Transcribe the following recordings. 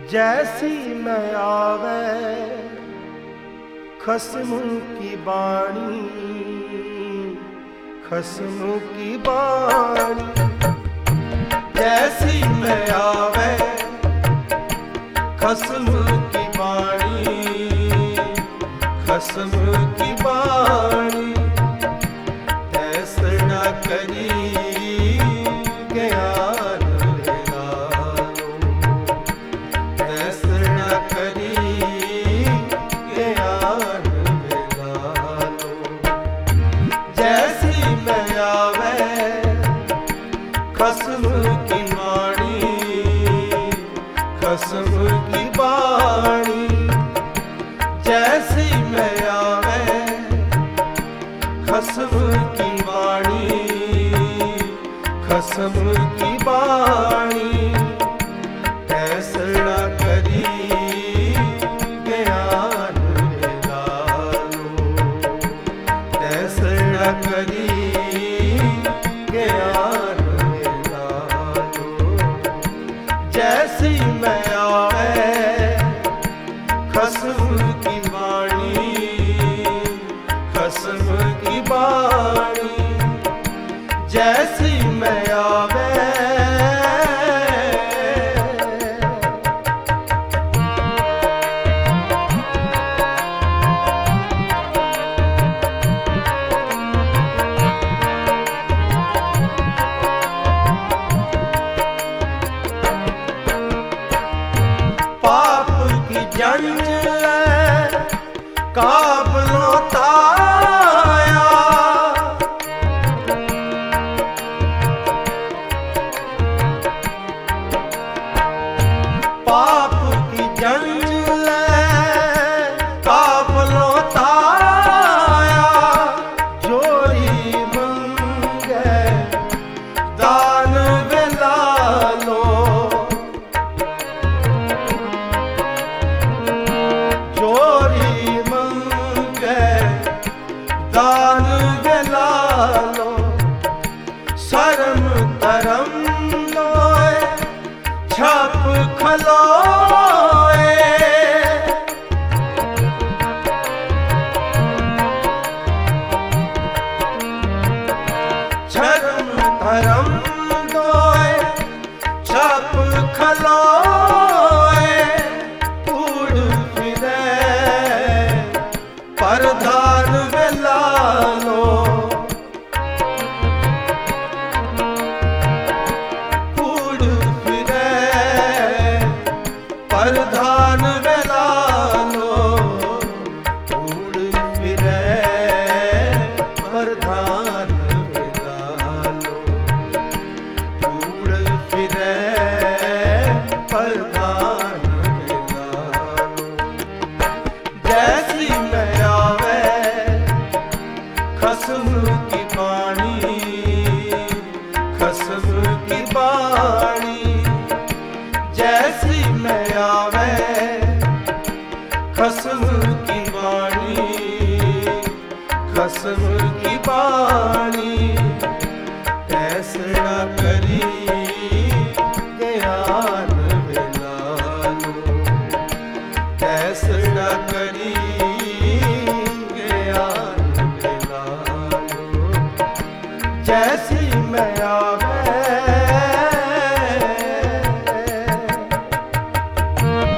जैसी मैं आवे खसम की बाणी, खसम की बाणी। जैसी मैं आवे खसम की बाणी, खसम की बाणी। ऐसा न करी ज्ञान लेगालो, ऐसा न करी ज्ञान लेगालो। जैसी मैं आवे खसम की बाणी, खसम की बाणी। जैसी मैं आवे खसम की बाणी, खसम की बाणी। ऐसा न करी ज्ञान लेगालो, ऐसा न करी ज्ञान लेगालो। जैसी मैं आवे खसम की बाणी, खसम की बाणी। जैसी मैं आवे पाप की जंजीर काबलों ताया। पाप की जंजीर काबलों ताया। जोरी मंगे दान बेलालो, जोरी मंगे दान बेलालो। शर्म धर्म लोए छप खलोए। शर्म धर्म लोए छप खलोए। उड़ फिरे परधान बेलालो, उड़ फिरे परधान बेलालो। उड़ फिरे परधान बेलालो, उड़ फिरे परधान बेलालो। जैसी मैं आवे खसम की बाणी, खसम की बाणी। जैसी मैं आवे खसम की बाणी, खसम की बाणी। ऐसा न करी ज्ञान बेलालो, ऐसा न करी ज्ञान बेलालो। जैसी मैं आवे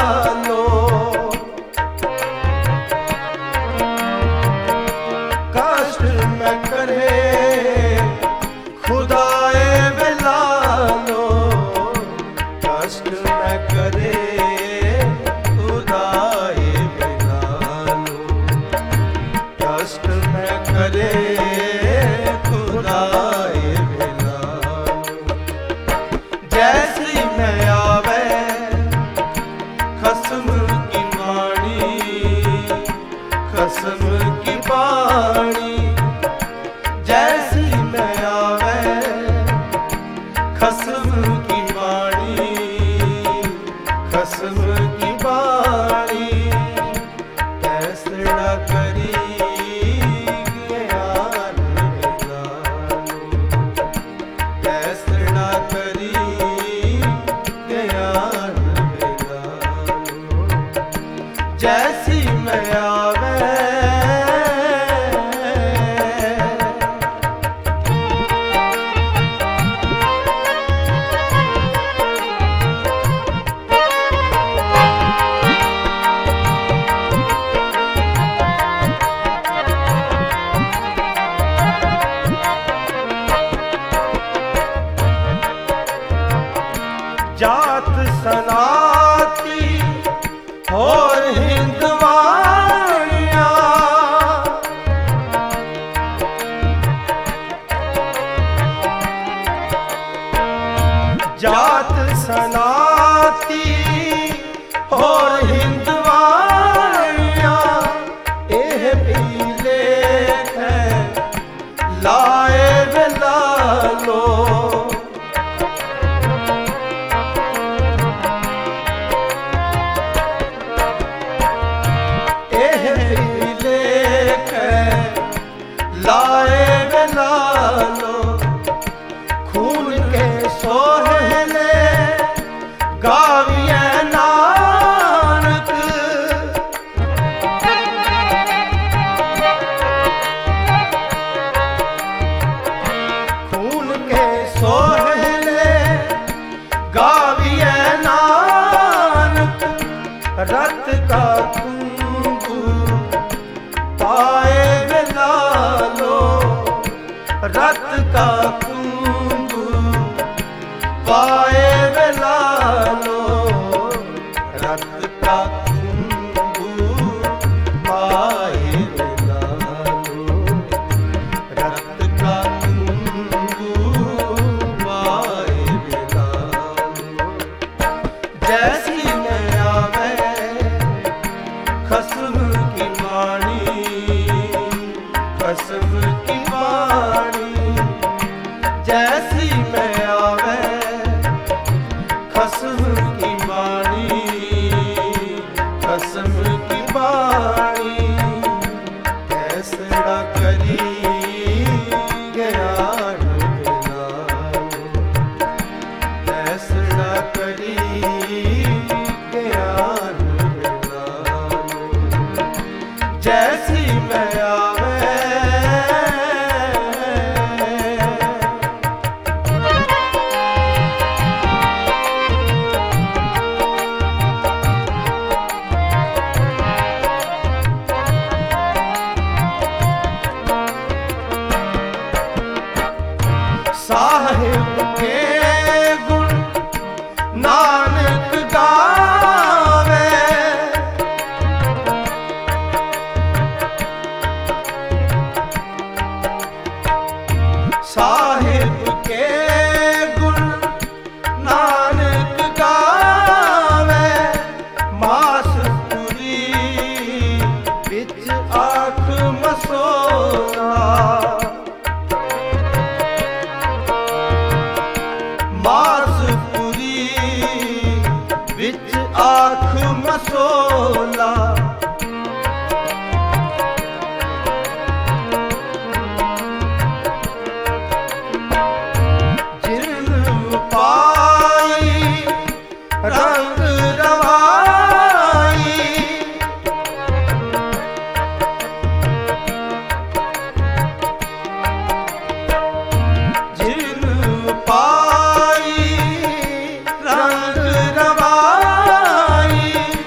लालो, कष्ट न करे खुदाए वे लालो, कष्ट न करे खुदाए वे लालो, कष्ट न करे खुदाए वे लालो। जैसी मैं आवे खस्म की वाणी, खस्म की वाणी, जैसी मैं आवे खस्म की वाणी, खस्म की वाणी, कैसड़ा करी ज्ञान लालो, कैसड़ा करी ज्ञान लालो, जैसी मैं आवे। जात सनाती और हिंदवानिया, जात सनाती और हिंदवानिया, एह भी लेख है लाए वे लालो, लाए वे लालो, खून के सोहले गाविए नानक, खून के सोहले गाविए नानक, रत का कुंकू पाए वे लालो, रत का कुंकू पाए वे लालो, रत का कुंकू पाए वे लालो, रत का कुंकू पाए वे लालो। जैसी मैं आवे खस्म की वाणी, खस्म की वाणी, जैसी मैं आवे खस्म की वाणी, खस्म की वाणी, कैसड़ा करी ज्ञान लालो, कैसड़ा करी ज्ञान लालो, जैसी मैं आवे। साहिब के गुण नानक गावे, साहिब के गुण नानक गावे, मासपुरी बिच आँख मसोला, मासपुरी बिच आँख मसोला, जिन पाई रंग रवाई, जिन पाई रंग रवाई,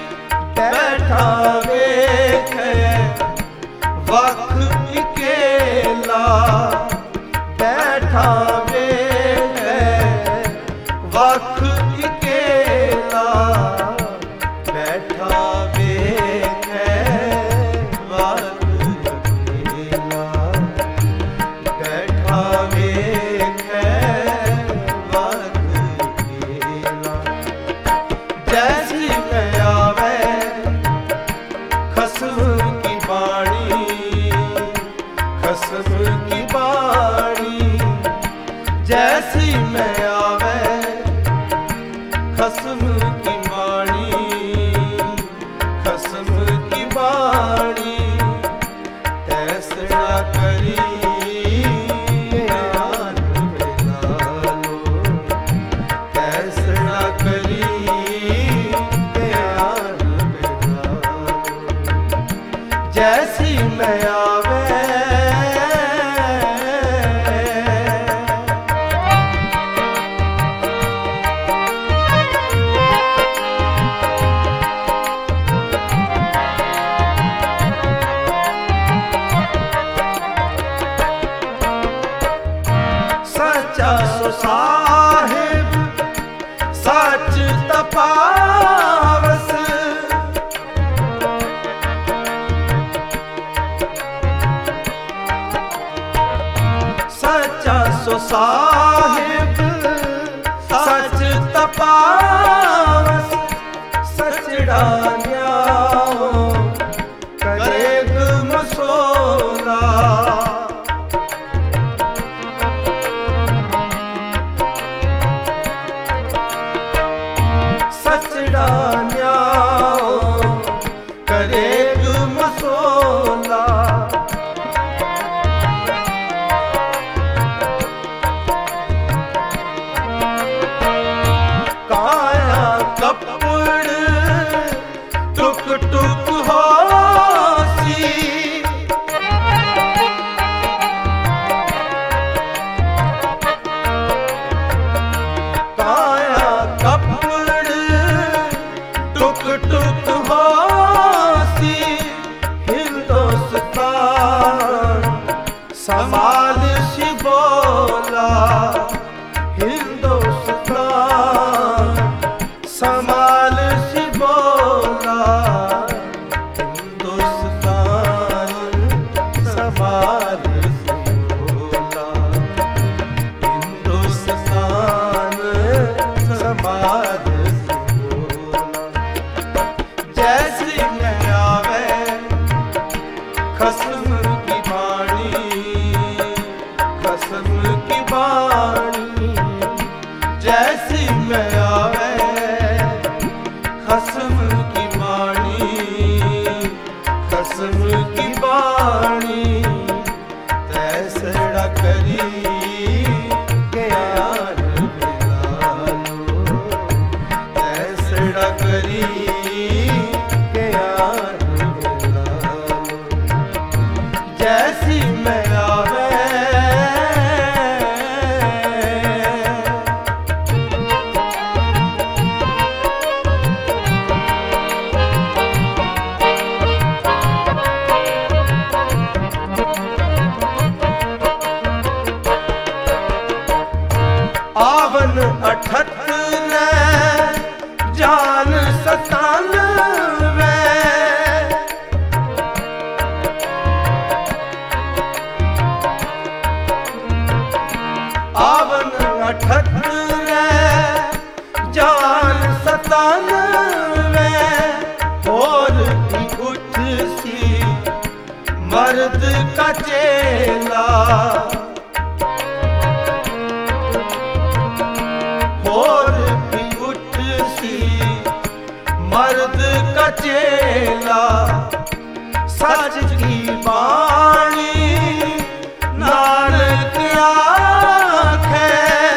मैं आवे सच्चा सो साहिब सच तपावस सच्चा सो साहिब सच तपावस सचड़ा न्याओ करेग मसोला सचड़ा न्याओ करेग मसोला काया कपड़ टुक टुक होसी काया कपड़ टुक टुक होसी हिंदुस्तान संभाल सी बोला हिंदुस्तान संभाल सी बोला हिंदुस्तान संभाल सी बोला हिंदुस्तान संभाल सी बोला जैसी मैं आवे खस्म की बाणी खस्म की बाणी जैसी मैं आवे खस्म की बाणी खस्म की बाणी तैसड़ा करी ज्ञान मिलालो तैसड़ा करी ज्ञान मिलालो जैसी मैं आवे आवन अठत ने जान सतानवे आवन अठत ने जान सतानवे और भी उठ सी मर्द का चेला और भी उठ सी मर्द का चेला सच की बाणी नानक आखे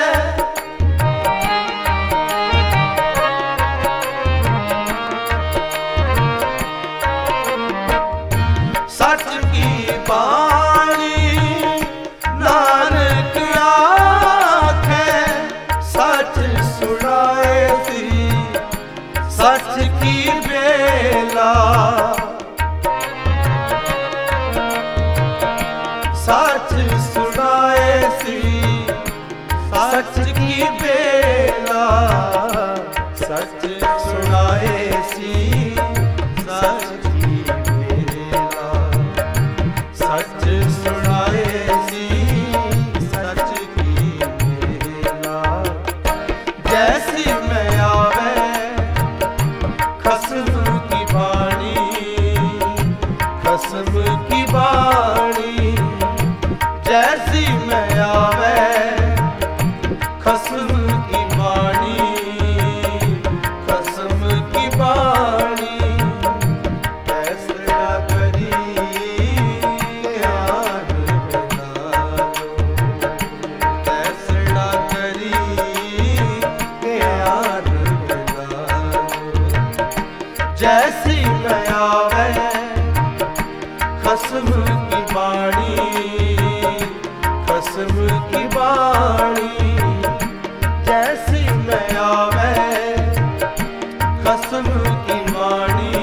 सच की बाणी नानक आखे सच सुनाए सी सच की बेला सच सुनाए सी सच की बेला सच सुनाए सी सच की बेला सच सुनाए सी सच की बेला जैसी मैं आवे खस्म की बाणी खस्म की बाणी जैसी मैं आवे खस्म की बाणी खस्म की बाणी फैसला करी यार बना लो फैसला करी यार बना लो जैसी मैं आवे खस्म खसम की बाणी, खसम की बाणी जैसी मैं आवे, खसम की बाणी